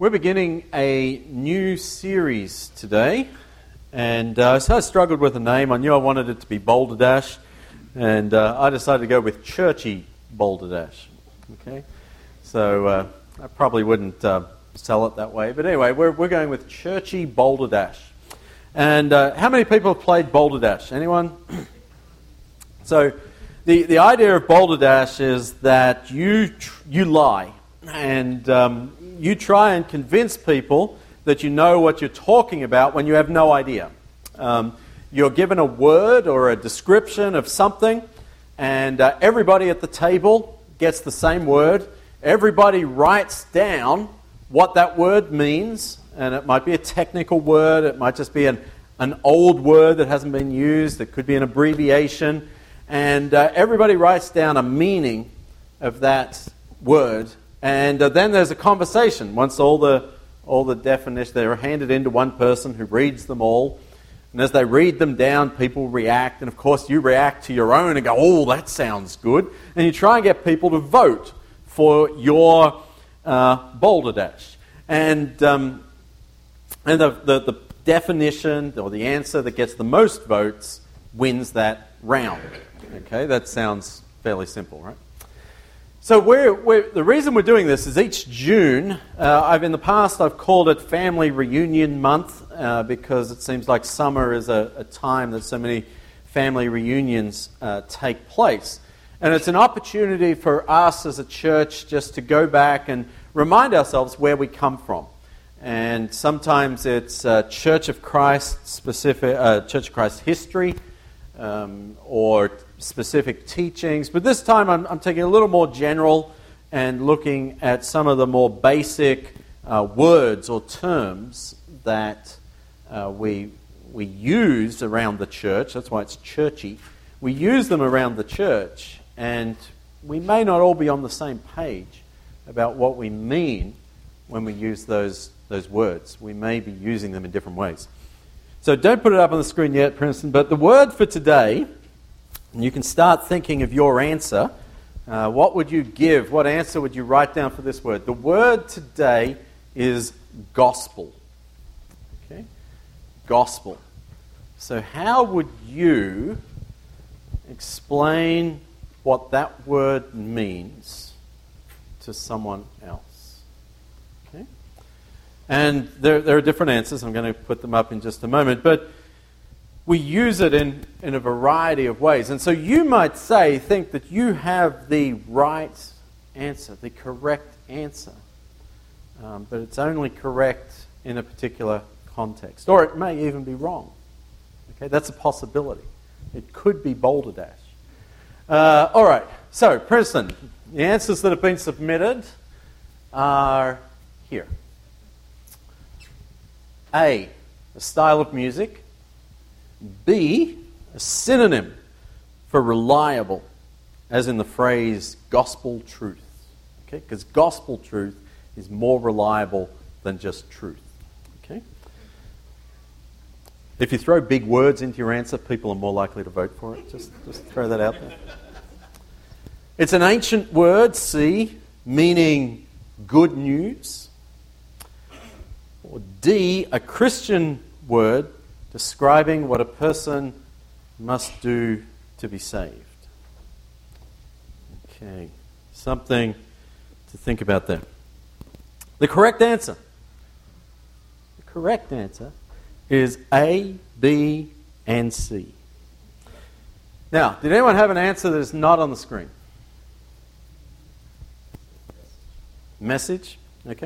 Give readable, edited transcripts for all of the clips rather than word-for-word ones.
We're beginning a new series today, and so I struggled with a name. I knew I wanted it to be Balderdash, and I decided to go with Churchy Balderdash. Okay, so I probably wouldn't sell it that way, but anyway, we're going with Churchy Balderdash. And how many people have played Balderdash? Anyone? So the idea of Balderdash is that you lie, and you try and convince people that you know what you're talking about when you have no idea. You're given a word or a description of something, and everybody at the table gets the same word. Everybody writes down what that word means, and it might be a technical word, it might just be an old word that hasn't been used, it could be an abbreviation, and everybody writes down a meaning of that word. And then there's a conversation. Once all the definitions, they're handed in to one person who reads them all. And as they read them down, people react. And of course, you react to your own and go, oh, that sounds good. And you try and get people to vote for your Balderdash. And the definition or the answer that gets the most votes wins that round. Okay, that sounds fairly simple, right? So the reason we're doing this is each June, in the past I've called it Family Reunion Month because it seems like summer is a time that so many family reunions take place. And it's an opportunity for us as a church just to go back and remind ourselves where we come from. And sometimes it's Church of Christ specific, Church of Christ history, or specific teachings, but this time I'm taking a little more general and looking at some of the more basic words or terms that we use around the church. That's why it's churchy. We use them around the church, and we may not all be on the same page about what we mean when we use those words. We may be using them in different ways. So don't put it up on the screen yet, Princeton, but the word for today, and you can start thinking of your answer. What would you give? What answer would you write down for this word? The word today is gospel. Okay? Gospel. So how would you explain what that word means to someone else? Okay? And there are different answers. I'm going to put them up in just a moment. But we use it in a variety of ways. And so you might think that you have the right answer, the correct answer. But it's only correct in a particular context. Or it may even be wrong. Okay, that's a possibility. It could be Balderdash. All right, so Princeton, the answers that have been submitted are here. A style of music. B, a synonym for reliable, as in the phrase gospel truth. Okay, because gospel truth is more reliable than just truth. Okay? If you throw big words into your answer, people are more likely to vote for it. Just throw that out there. It's an ancient word, C, meaning good news. Or D, a Christian word describing what a person must do to be saved. Okay, something to think about there. The correct answer is A, B, and C. Now, did anyone have an answer that is not on the screen? Message? Okay.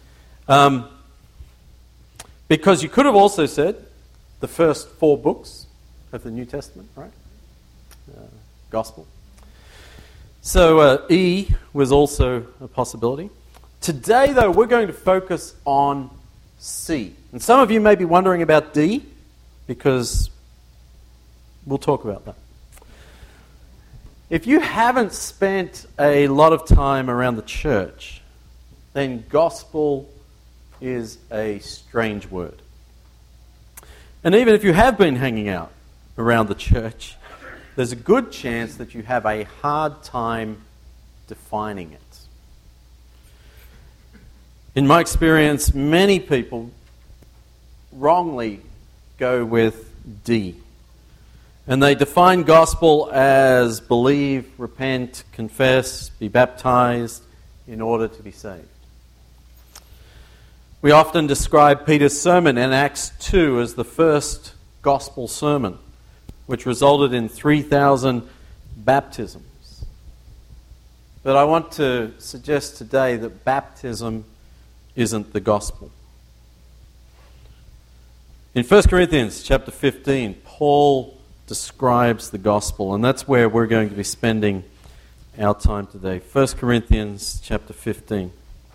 Because you could have also said the first 4 books of the New Testament, right? Gospel. So E was also a possibility. Today, though, we're going to focus on C. And some of you may be wondering about D, because we'll talk about that. If you haven't spent a lot of time around the church, then gospel is a strange word. And even if you have been hanging out around the church, there's a good chance that you have a hard time defining it. In my experience, many people wrongly go with D. And they define gospel as believe, repent, confess, be baptized in order to be saved. We often describe Peter's sermon in Acts 2 as the first gospel sermon, which resulted in 3,000 baptisms. But I want to suggest today that baptism isn't the gospel. In 1 Corinthians chapter 15, Paul describes the gospel, and that's where we're going to be spending our time today. 1 Corinthians chapter 15.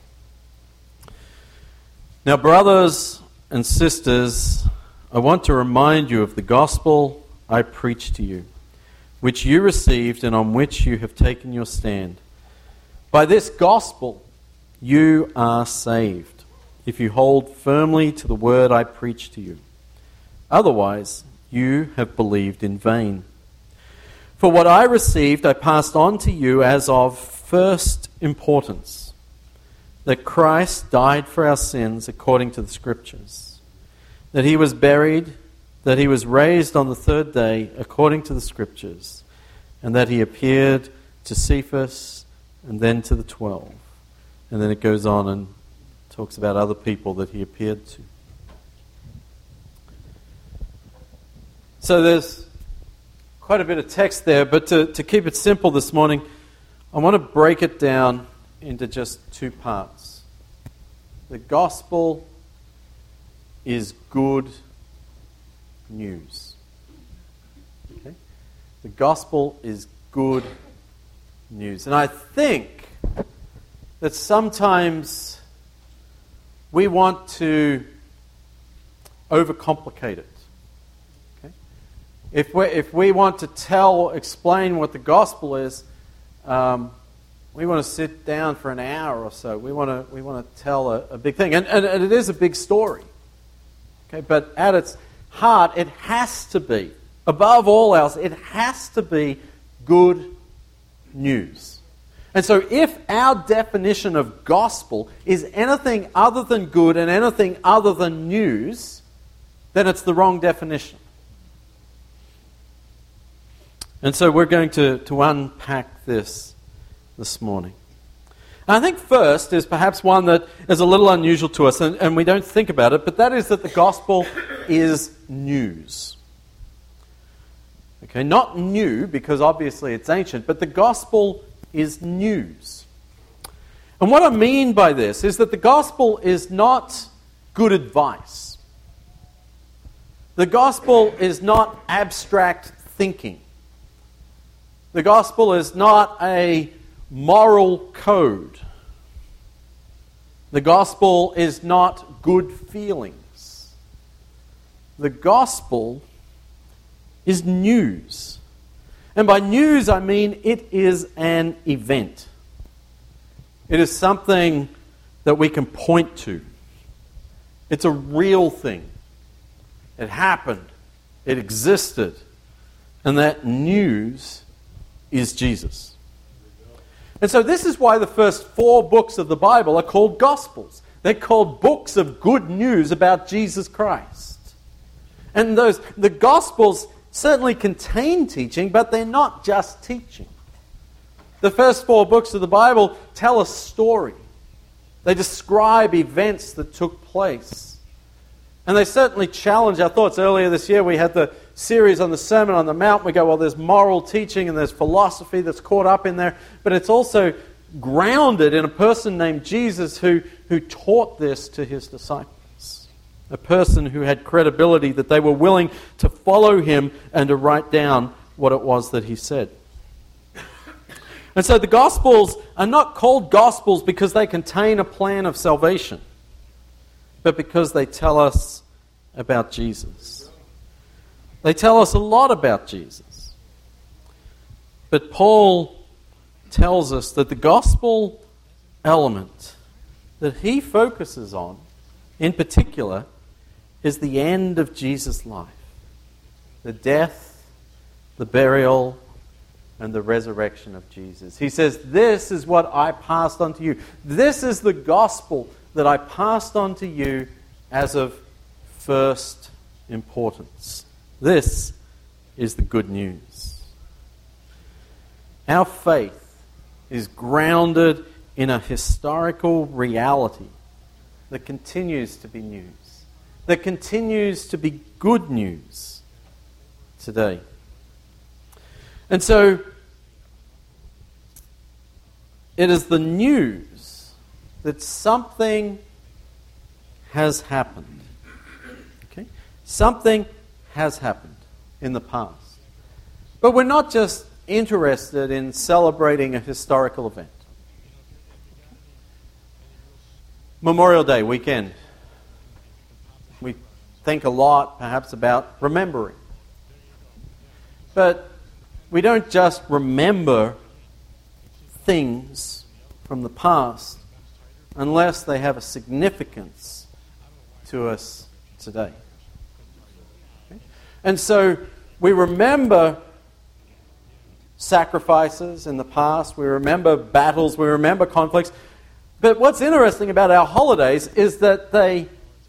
Now, brothers and sisters, I want to remind you of the gospel I preached to you, which you received and on which you have taken your stand. By this gospel you are saved, if you hold firmly to the word I preached to you. Otherwise, you have believed in vain. For what I received I passed on to you as of first importance, that Christ died for our sins according to the Scriptures, that he was buried, that he was raised on the third day according to the Scriptures, and that he appeared to Cephas and then to the 12. And then it goes on and talks about other people that he appeared to. So there's quite a bit of text there, but to keep it simple this morning, I want to break it down into just two parts. The gospel is good news. Okay? The gospel is good news. And I think that sometimes we want to overcomplicate it. Okay? If we want to explain what the gospel is, we want to sit down for an hour or so. We want to tell a big thing. And it is a big story. Okay? But at its heart, it has to be, above all else, it has to be good news. And so if our definition of gospel is anything other than good and anything other than news, then it's the wrong definition. And so we're going to unpack this morning. And I think first is perhaps one that is a little unusual to us, and we don't think about it, but that is that the gospel is news. Okay, not new, because obviously it's ancient, but the gospel is news. And what I mean by this is that the gospel is not good advice. The gospel is not abstract thinking. The gospel is not a moral code. The gospel is not good feelings. The gospel is news. And by news I mean it is an event. It is something that we can point to. It's a real thing. It happened. It existed. And that news is Jesus. And so this is why the first 4 books of the Bible are called Gospels. They're called books of good news about Jesus Christ. And the Gospels certainly contain teaching, but they're not just teaching. The first 4 books of the Bible tell a story. They describe events that took place. And they certainly challenge our thoughts. Earlier this year we had the series on the Sermon on the Mount. We go, well, there's moral teaching and there's philosophy that's caught up in there, but it's also grounded in a person named Jesus who taught this to his disciples. A person who had credibility, that they were willing to follow him and to write down what it was that he said. And so the Gospels are not called Gospels because they contain a plan of salvation, but because they tell us about Jesus. They tell us a lot about Jesus. But Paul tells us that the gospel element that he focuses on, in particular, is the end of Jesus' life. The death, the burial, and the resurrection of Jesus. He says, this is what I passed on to you. This is the gospel that I passed on to you as of first importance. This is the good news. Our faith is grounded in a historical reality that continues to be news, that continues to be good news today. And so, it is the news that something has happened. Okay? Something has happened in the past. But we're not just interested in celebrating a historical event. Memorial Day weekend. We think a lot, perhaps, about remembering. But we don't just remember things from the past unless they have a significance to us today. Okay? And so we remember sacrifices in the past, we remember battles, we remember conflicts. But what's interesting about our holidays is that they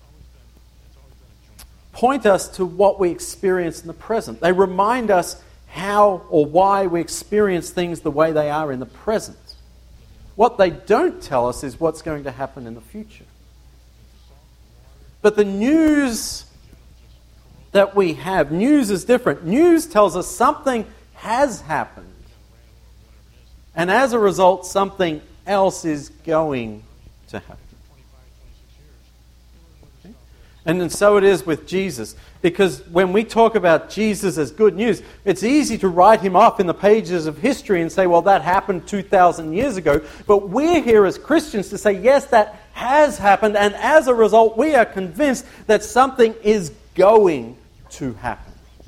point us to what we experience in the present. They remind us how or why we experience things the way they are in the present. What they don't tell us is what's going to happen in the future. But the news that we have, news is different. News tells us something has happened. And as a result, something else is going to happen. Okay? And so it is with Jesus. Because when we talk about Jesus as good news, it's easy to write him off in the pages of history and say, well, that happened 2,000 years ago. But we're here as Christians to say, yes, that has happened. And as a result, we are convinced that something is going to happen.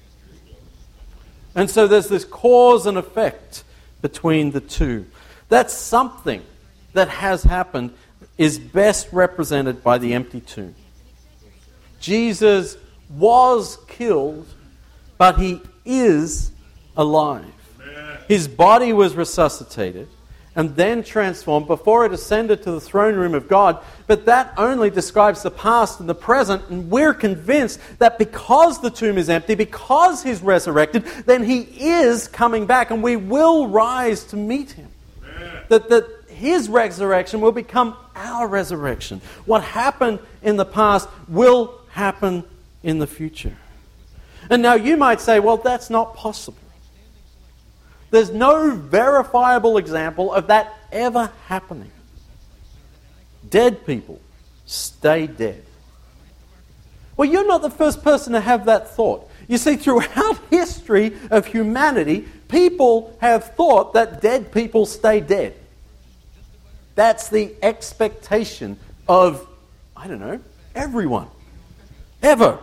And so there's this cause and effect between the two. That something that has happened is best represented by the empty tomb. Jesus was killed, but he is alive. Amen. His body was resuscitated and then transformed before it ascended to the throne room of God. But that only describes the past and the present, and we're convinced that because the tomb is empty, because he's resurrected, then he is coming back and we will rise to meet him. That his resurrection will become our resurrection. What happened in the past will happen in the future. And now you might say, well, that's not possible. There's no verifiable example of that ever happening. Dead people stay dead. Well, you're not the first person to have that thought. You see, throughout history of humanity, people have thought that dead people stay dead. That's the expectation of, everyone. Ever.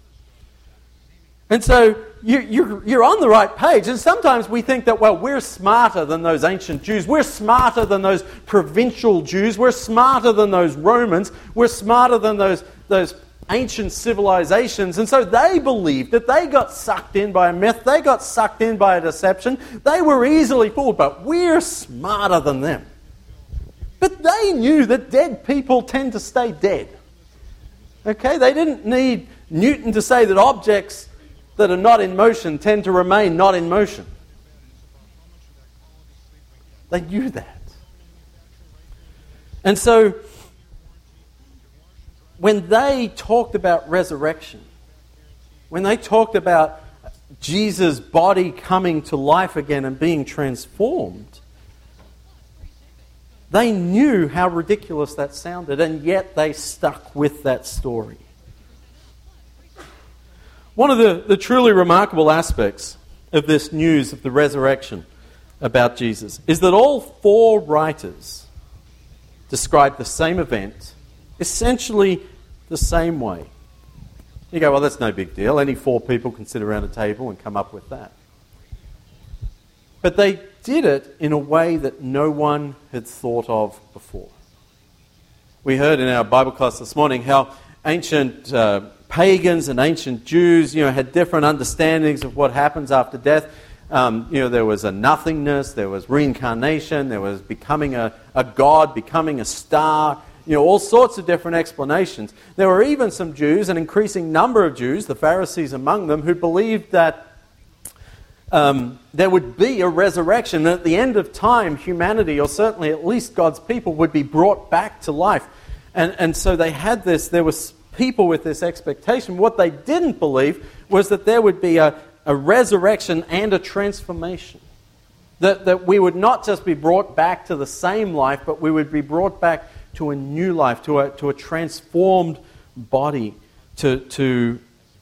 And so you're on the right page. And sometimes we think that, well, we're smarter than those ancient Jews. We're smarter than those provincial Jews. We're smarter than those Romans. We're smarter than those ancient civilizations. And so they believed that they got sucked in by a myth. They got sucked in by a deception. They were easily fooled, but we're smarter than them. But they knew that dead people tend to stay dead. Okay? They didn't need Newton to say that objects that are not in motion tend to remain not in motion. They knew that. And so, when they talked about resurrection, when they talked about Jesus' body coming to life again and being transformed, they knew how ridiculous that sounded, and yet they stuck with that story. One of the truly remarkable aspects of this news of the resurrection about Jesus is that all four writers describe the same event essentially the same way. You go, well, that's no big deal. Any four people can sit around a table and come up with that. But they did it in a way that no one had thought of before. We heard in our Bible class this morning how ancient pagans and ancient Jews, had different understandings of what happens after death. There was a nothingness, there was reincarnation, there was becoming a god, becoming a star, all sorts of different explanations. There were even some Jews, an increasing number of Jews, the Pharisees among them, who believed that there would be a resurrection, that at the end of time, humanity, or certainly at least God's people, would be brought back to life. And so they had this, there was people with this expectation. What they didn't believe was that there would be a resurrection and a transformation. That we would not just be brought back to the same life, but we would be brought back to a new life, to a transformed body, to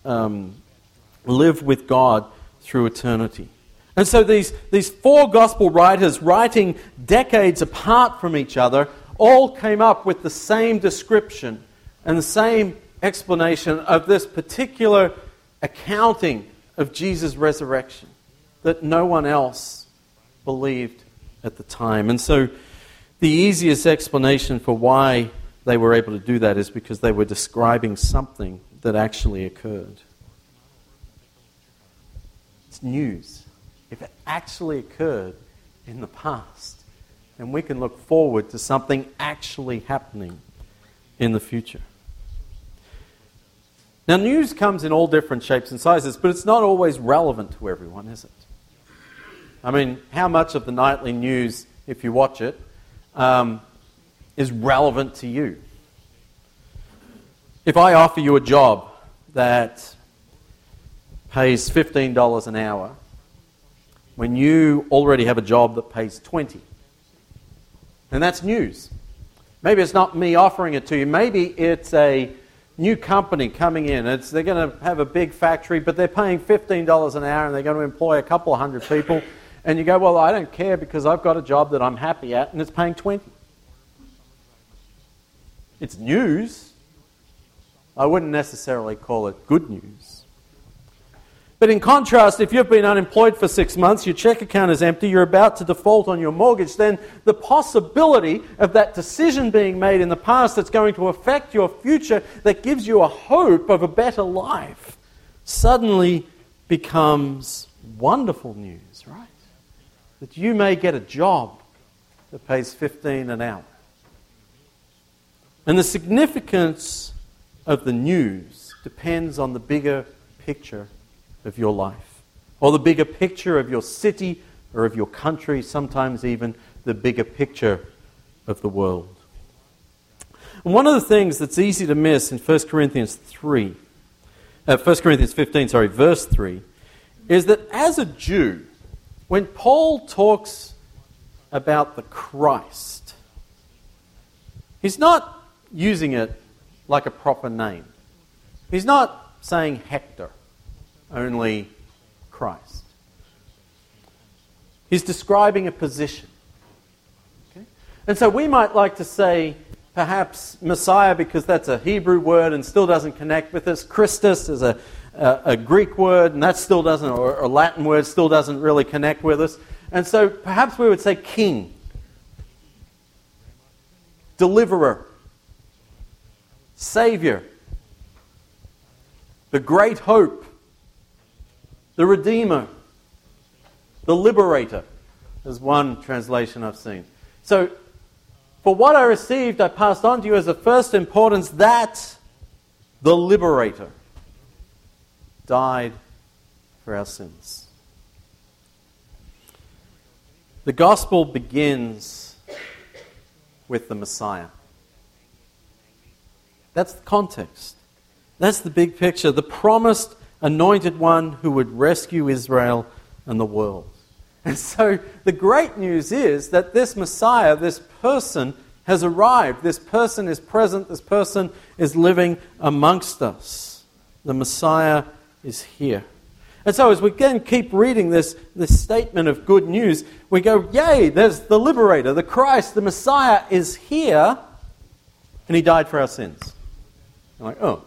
live with God through eternity. And so these four gospel writers, writing decades apart from each other, all came up with the same description and the same explanation of this particular accounting of Jesus' resurrection that no one else believed at the time. And so the easiest explanation for why they were able to do that is because they were describing something that actually occurred. It's news. If it actually occurred in the past, then we can look forward to something actually happening in the future. Now, news comes in all different shapes and sizes, but it's not always relevant to everyone, is it? I mean, how much of the nightly news, if you watch it, is relevant to you? If I offer you a job that pays $15 an hour, when you already have a job that pays $20, and that's news. Maybe it's not me offering it to you. Maybe it's a new company coming in. They're going to have a big factory, but they're paying $15 an hour and they're going to employ a couple of hundred people. And you go, well, I don't care because I've got a job that I'm happy at and it's paying $20. It's news. I wouldn't necessarily call it good news. But in contrast, if you've been unemployed for 6 months, your check account is empty, you're about to default on your mortgage, then the possibility of that decision being made in the past that's going to affect your future, that gives you a hope of a better life, suddenly becomes wonderful news, right? That you may get a job that pays $15 an hour. And the significance of the news depends on the bigger picture of your life, or the bigger picture of your city or of your country, sometimes even the bigger picture of the world. And one of the things that's easy to miss in 1 Corinthians 15, verse 3, is that as a Jew, when Paul talks about the Christ, he's not using it like a proper name. He's not saying Hector, only Christ. He's describing a position. Okay? And so we might like to say, perhaps Messiah, because that's a Hebrew word and still doesn't connect with us. Christus is a Greek word, and that still doesn't, or a Latin word, still doesn't really connect with us. And so perhaps we would say King, Deliverer, Savior, the Great Hope, the Redeemer, the Liberator, is one translation I've seen. So, for what I received, I passed on to you as of first importance that the Liberator died for our sins. The gospel begins with the Messiah. That's the context. That's the big picture. The promised anointed one who would rescue Israel and the world. And so the great news is that this Messiah, this person, has arrived. This person is present. This person is living amongst us. The Messiah is here. And so as we again keep reading this statement of good news, we go, yay, there's the Liberator, the Christ, the Messiah is here, and He died for our sins. I'm like, oh,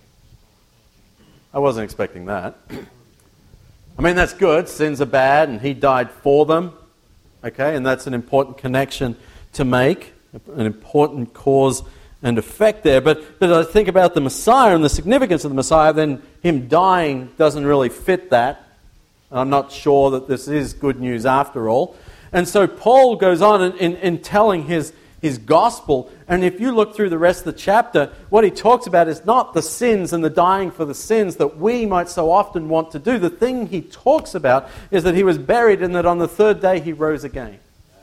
I wasn't expecting that. I mean, that's good. Sins are bad, and He died for them. Okay, and that's an important connection to make, an important cause and effect there. But I think about the Messiah and the significance of the Messiah, then Him dying doesn't really fit that. I'm not sure that this is good news after all. And so Paul goes on in telling his his gospel. And if you look through the rest of the chapter, what he talks about is not the sins and the dying for the sins that we might so often want to do. The thing he talks about is that he was buried and that on the third day he rose again.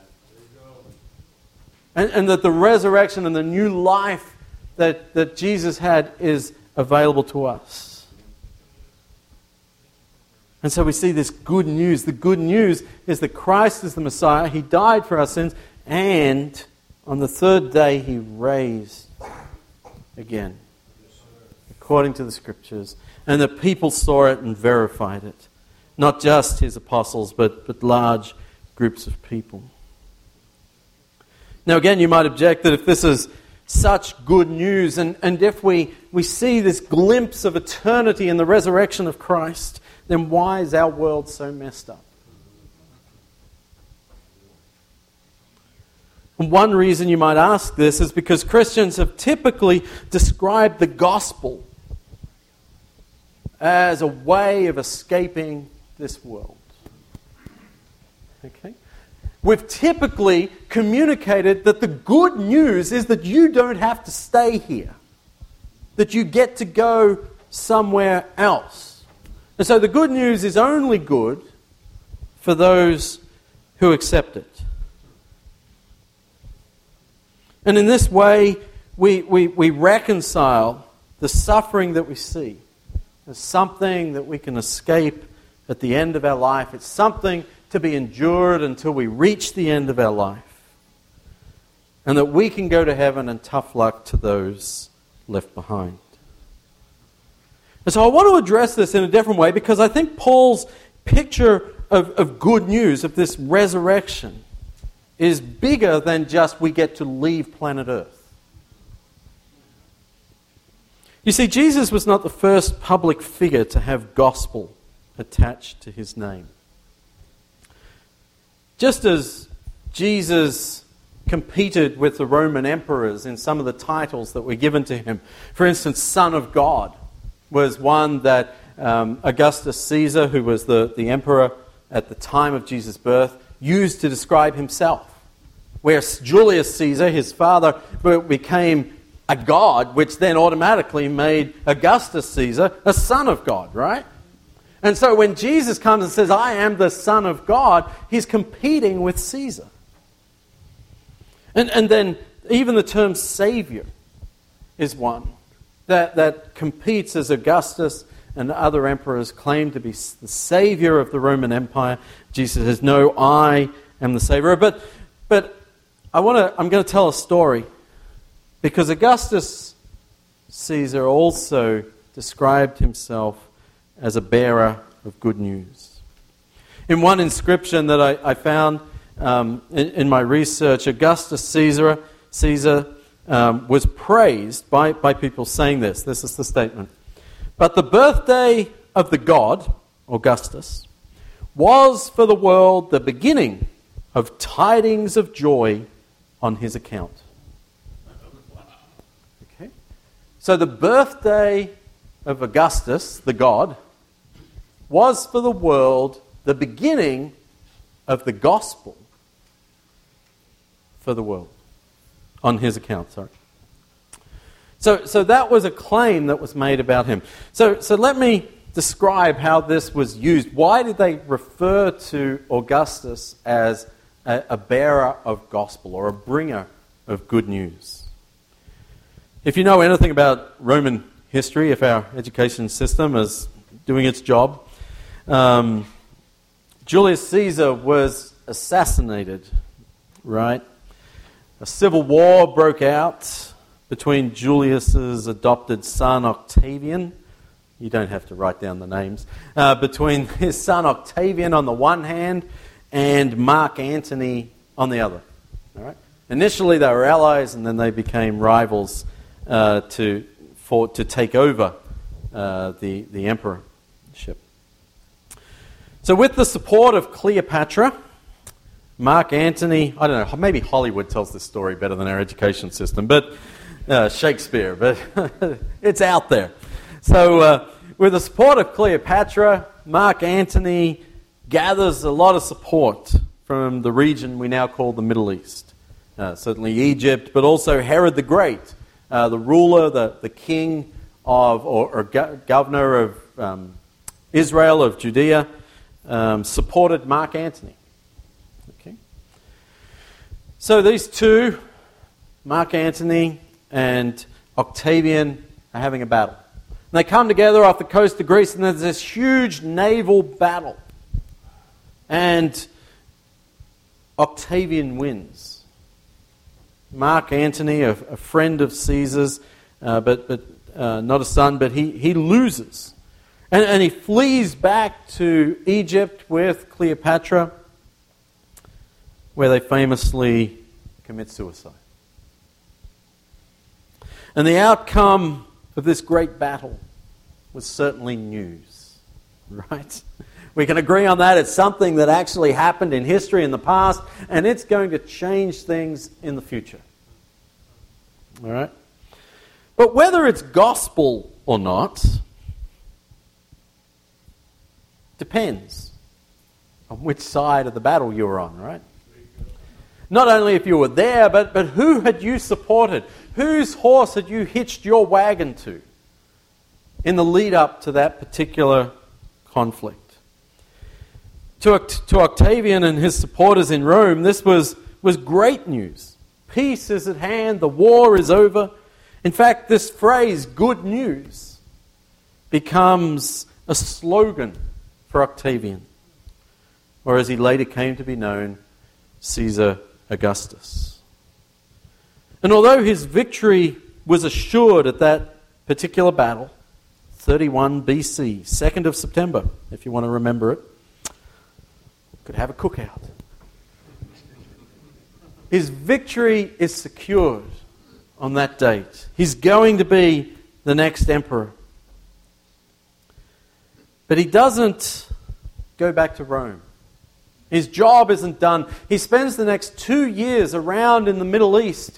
And that the resurrection and the new life that Jesus had is available to us. And so we see this good news. The good news is that Christ is the Messiah. He died for our sins. And on the third day he raised again. According to the Scriptures. And the people saw it and verified it. Not just his apostles, but large groups of people. Now again, you might object that if this is such good news, and if we see this glimpse of eternity in the resurrection of Christ, then why is our world so messed up? And one reason you might ask this is because Christians have typically described the gospel as a way of escaping this world. Okay? We've typically communicated that the good news is that you don't have to stay here. That you get to go somewhere else. And so the good news is only good for those who accept it. And in this way, we reconcile the suffering that we see as something that we can escape at the end of our life. It's something to be endured until we reach the end of our life. And that we can go to heaven, and tough luck to those left behind. And so I want to address this in a different way, because I think Paul's picture of good news, of this resurrection, is bigger than just we get to leave planet Earth. You see, Jesus was not the first public figure to have gospel attached to his name. Just as Jesus competed with the Roman emperors in some of the titles that were given to him. For instance, Son of God was one that Augustus Caesar, who was the emperor at the time of Jesus' birth, used to describe himself. Whereas Julius Caesar, his father, became a god, which then automatically made Augustus Caesar a son of God, right? And so when Jesus comes and says, I am the Son of God, he's competing with Caesar. And then even the term Savior is one that competes, as Augustus and other emperors claim to be the Savior of the Roman Empire. Jesus says, no, I am the Savior. But I'm going to tell a story, because Augustus Caesar also described himself as a bearer of good news. In one inscription that I found in my research, Augustus Caesar was praised by people saying this. This is the statement. But the birthday of the god, Augustus, was for the world the beginning of tidings of joy on his account. Okay? So the birthday of Augustus, the god, was for the world the beginning of the gospel for the world. On his account, sorry. So that was a claim that was made about him. So let me describe how this was used. Why did they refer to Augustus as a bearer of gospel, or a bringer of good news? If you know anything about Roman history, if our education system is doing its job, Julius Caesar was assassinated, right? A civil war broke out between Julius's adopted son Octavian. You don't have to write down the names. Between his son Octavian on the one hand and Mark Antony on the other. All right. Initially they were allies, and then they became rivals to take over the emperorship. So with the support of Cleopatra, Mark Antony, I don't know, maybe Hollywood tells this story better than our education system, but Shakespeare, but it's out there. So with the support of Cleopatra, Mark Antony gathers a lot of support from the region we now call the Middle East. certainly Egypt, but also Herod the Great, the ruler, the king of, or governor of Israel, of Judea, supported Mark Antony. Okay. So these two, Mark Antony and Octavian, are having a battle. And they come together off the coast of Greece, and there's this huge naval battle. And Octavian wins. Mark Antony, a friend of Caesar's, but not a son, but he loses. And he flees back to Egypt with Cleopatra, where they famously commit suicide. And the outcome of this great battle was certainly news, right? We can agree on that. It's something that actually happened in history in the past, and it's going to change things in the future. All right? But whether it's gospel or not depends on which side of the battle you're on, right? Not only if you were there, but who had you supported? Whose horse had you hitched your wagon to in the lead up to that particular conflict? To Octavian and his supporters in Rome, this was great news. Peace is at hand, the war is over. In fact, this phrase, good news, becomes a slogan for Octavian, or as he later came to be known, Caesar Augustus. And although his victory was assured at that particular battle, 31 BC, 2nd of September, if you want to remember it, could have a cookout. His victory is secured on that date. He's going to be the next emperor. But he doesn't go back to Rome. His job isn't done. He spends the next 2 years around in the Middle East,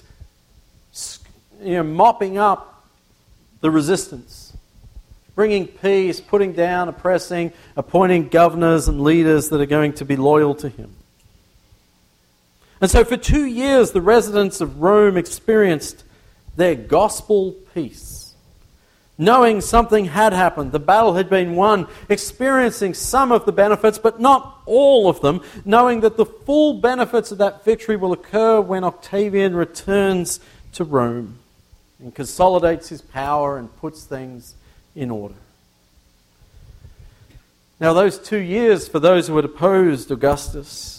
mopping up the resistance, bringing peace, putting down, oppressing, appointing governors and leaders that are going to be loyal to him. And so for 2 years, the residents of Rome experienced their gospel peace, knowing something had happened, the battle had been won, experiencing some of the benefits, but not all of them, knowing that the full benefits of that victory will occur when Octavian returns to Rome and consolidates his power and puts things in order. Now, those 2 years, for those who had opposed Augustus,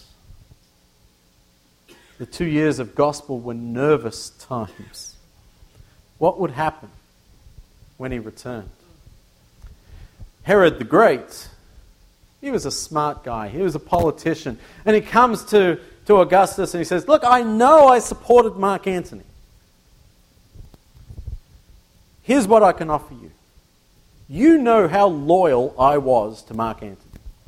the 2 years of gospel were nervous times. What would happen when he returned? Herod the Great, he was a smart guy. He was a politician. And he comes to Augustus and he says, look, I know I supported Mark Antony. Here's what I can offer you. You know how loyal I was to Mark Antony.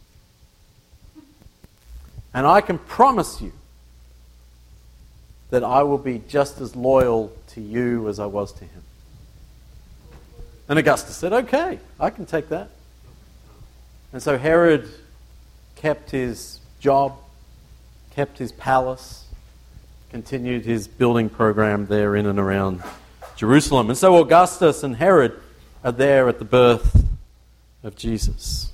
And I can promise you that I will be just as loyal to you as I was to him. And Augustus said, okay, I can take that. And so Herod kept his job, kept his palace, continued his building program there in and around Jerusalem. And so Augustus and Herod are there at the birth of Jesus.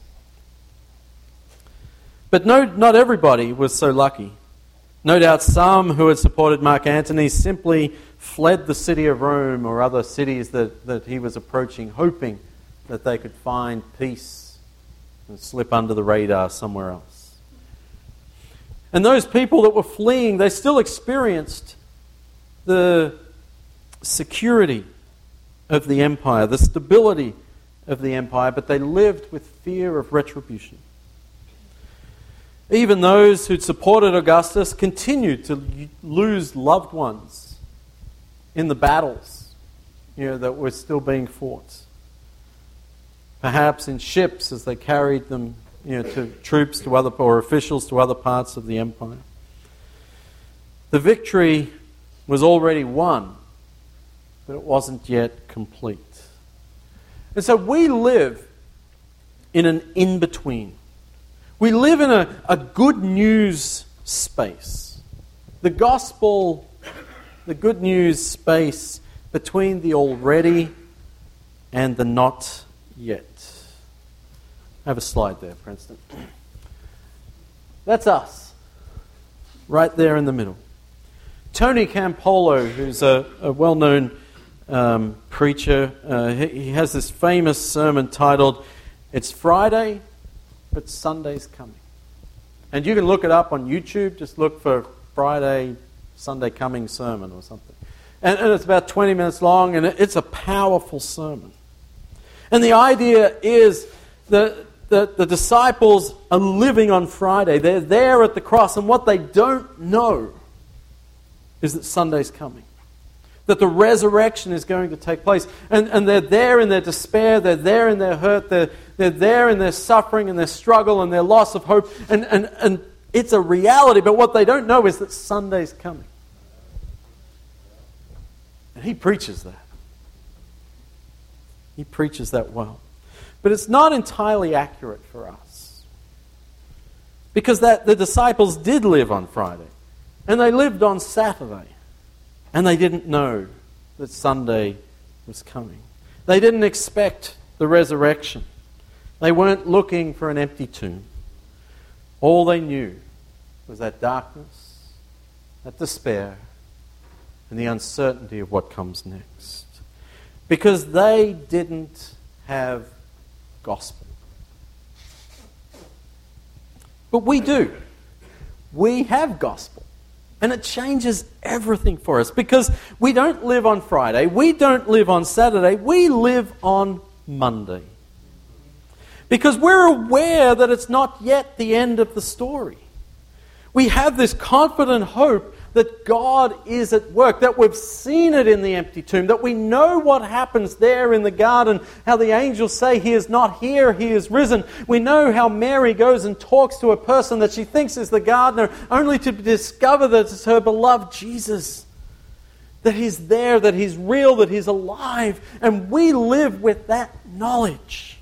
But not everybody was so lucky. No doubt some who had supported Mark Antony simply fled the city of Rome or other cities that he was approaching, hoping that they could find peace and slip under the radar somewhere else. And those people that were fleeing, they still experienced the security of the empire, the stability of the empire, but they lived with fear of retribution. Even those who'd supported Augustus continued to lose loved ones in the battles, that were still being fought. Perhaps in ships as they carried them, to troops to other or officials to other parts of the empire. The victory was already won, but it wasn't yet complete. And so we live in an in-between. We live in a good news space. The gospel the good news space between the already and the not yet. I have a slide there, Princeton. That's us, right there in the middle. Tony Campolo, who's a well-known preacher, he has this famous sermon titled, "It's Friday, but Sunday's Coming." And you can look it up on YouTube, just look for Friday, Sunday Coming sermon or something. And it's about 20 minutes long, and it's a powerful sermon. And the idea is that the disciples are living on Friday. They're there at the cross, and what they don't know is that Sunday's coming. That the resurrection is going to take place. And they're there in their despair, they're there in their hurt, they're there in their suffering and their struggle and their loss of hope. And it's a reality, but what they don't know is that Sunday's coming. And he preaches that. He preaches that well. But it's not entirely accurate for us. Because the disciples did live on Friday. And they lived on Saturday. And they didn't know that Sunday was coming. They didn't expect the resurrection. They weren't looking for an empty tomb. All they knew was that darkness, that despair, and the uncertainty of what comes next. Because they didn't have gospel. But we do. We have gospel. And it changes everything for us. Because we don't live on Friday. We don't live on Saturday. We live on Monday. Because we're aware that it's not yet the end of the story. We have this confident hope that God is at work, that we've seen it in the empty tomb, that we know what happens there in the garden, how the angels say he is not here, he is risen. We know how Mary goes and talks to a person that she thinks is the gardener, only to discover that it's her beloved Jesus. That he's there, that he's real, that he's alive. And we live with that knowledge.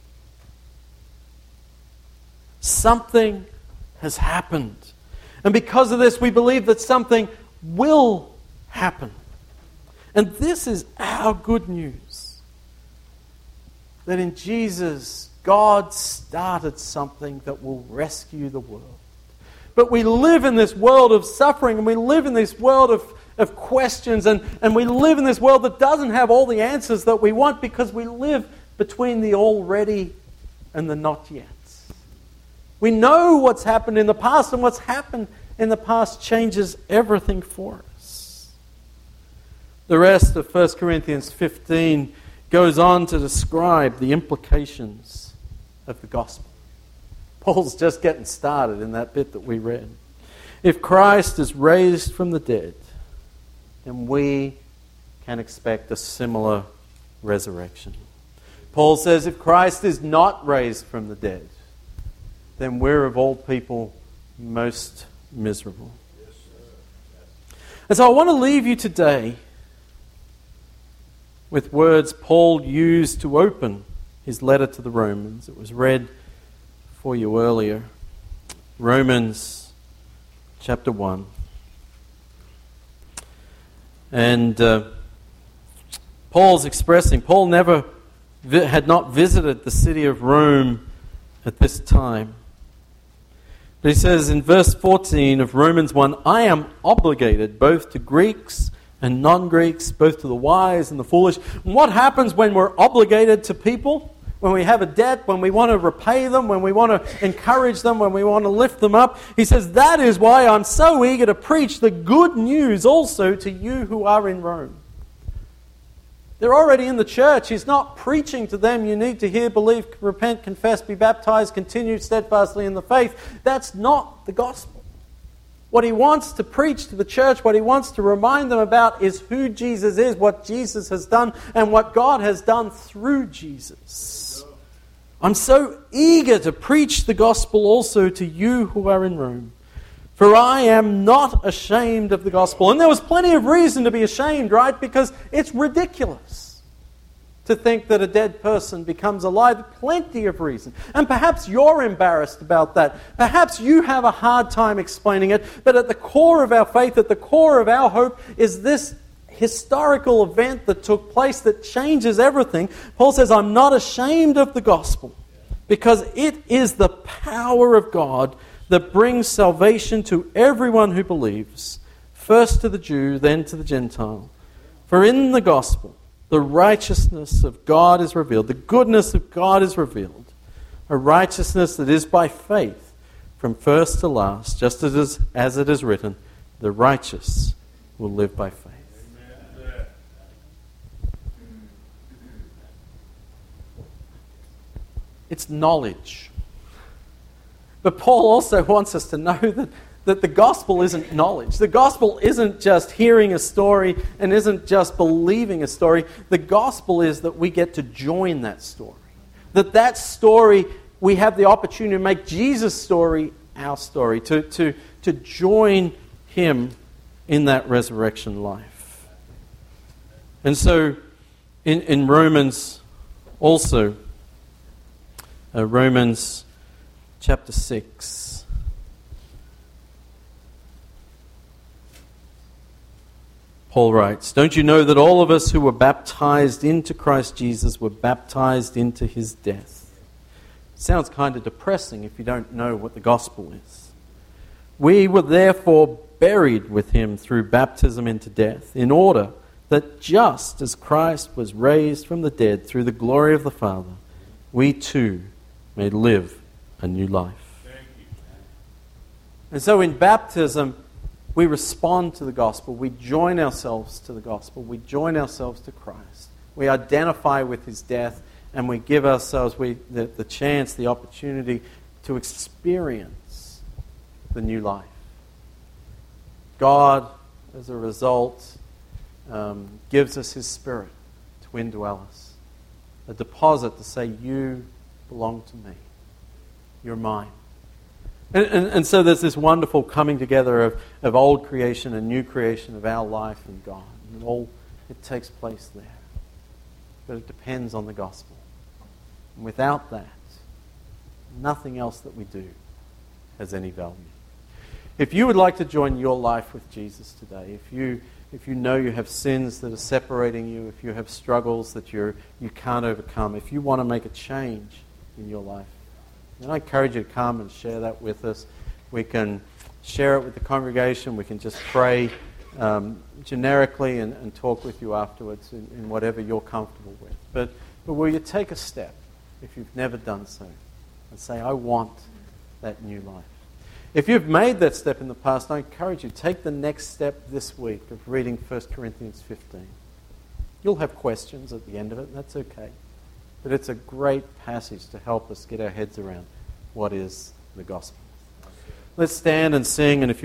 Something has happened. And because of this, we believe that something will happen. And this is our good news. That in Jesus, God started something that will rescue the world. But we live in this world of suffering, and we live in this world of questions, and we live in this world that doesn't have all the answers that we want, because we live between the already and the not yet. We know what's happened in the past, and what's happened in the past changes everything for us. The rest of 1 Corinthians 15 goes on to describe the implications of the gospel. Paul's just getting started in that bit that we read. If Christ is raised from the dead, then we can expect a similar resurrection. Paul says if Christ is not raised from the dead, then we're of all people most miserable. And so I want to leave you today with words Paul used to open his letter to the Romans. It was read for you earlier. Romans chapter 1. And Paul's expressing, Paul had not visited the city of Rome at this time. But he says in verse 14 of Romans 1, I am obligated both to Greeks and non-Greeks, both to the wise and the foolish. And what happens when we're obligated to people? When we have a debt, when we want to repay them, when we want to encourage them, when we want to lift them up. He says, that is why I'm so eager to preach the good news also to you who are in Rome. They're already in the church. He's not preaching to them, you need to hear, believe, repent, confess, be baptized, continue steadfastly in the faith. That's not the gospel. What he wants to preach to the church, what he wants to remind them about is who Jesus is, what Jesus has done, and what God has done through Jesus. I'm so eager to preach the gospel also to you who are in Rome. For I am not ashamed of the gospel. And there was plenty of reason to be ashamed, right? Because it's ridiculous. to think that a dead person becomes alive. Plenty of reason. And perhaps you're embarrassed about that. Perhaps you have a hard time explaining it. But at the core of our faith, at the core of our hope, is this historical event that took place that changes everything. Paul says, I'm not ashamed of the gospel, because it is the power of God that brings salvation to everyone who believes, first to the Jew, then to the Gentile. For in the gospel, the righteousness of God is revealed, the goodness of God is revealed, a righteousness that is by faith from first to last, just as it is written, the righteous will live by faith. It's knowledge. But Paul also wants us to know that the gospel isn't knowledge. The gospel isn't just hearing a story and isn't just believing a story. The gospel is that we get to join that story. That story, we have the opportunity to make Jesus' story our story, to join him in that resurrection life. And so in Romans also, Romans chapter 6. Paul writes, don't you know that all of us who were baptized into Christ Jesus were baptized into his death? Sounds kind of depressing if you don't know what the gospel is. We were therefore buried with him through baptism into death, in order that just as Christ was raised from the dead through the glory of the Father, we too may live a new life. And so in baptism, we respond to the gospel. We join ourselves to the gospel. We join ourselves to Christ. We identify with his death, and we give ourselves the chance, the opportunity to experience the new life. God, as a result, gives us his Spirit to indwell us. A deposit to say, you belong to me. You're mine. And so there's this wonderful coming together of old creation and new creation of our life and God. And it takes place there. But it depends on the gospel. And without that, nothing else that we do has any value. If you would like to join your life with Jesus today, if you know you have sins that are separating you, if you have struggles that you can't overcome, if you want to make a change in your life, then I encourage you to come and share that with us. We can share it with the congregation. We can just pray generically and talk with you afterwards in whatever you're comfortable with. But will you take a step, if you've never done so, and say, I want that new life? If you've made that step in the past, I encourage you, take the next step this week of reading 1 Corinthians 15. You'll have questions at the end of it, and that's okay. But it's a great passage to help us get our heads around what is the gospel. Let's stand and sing, and if you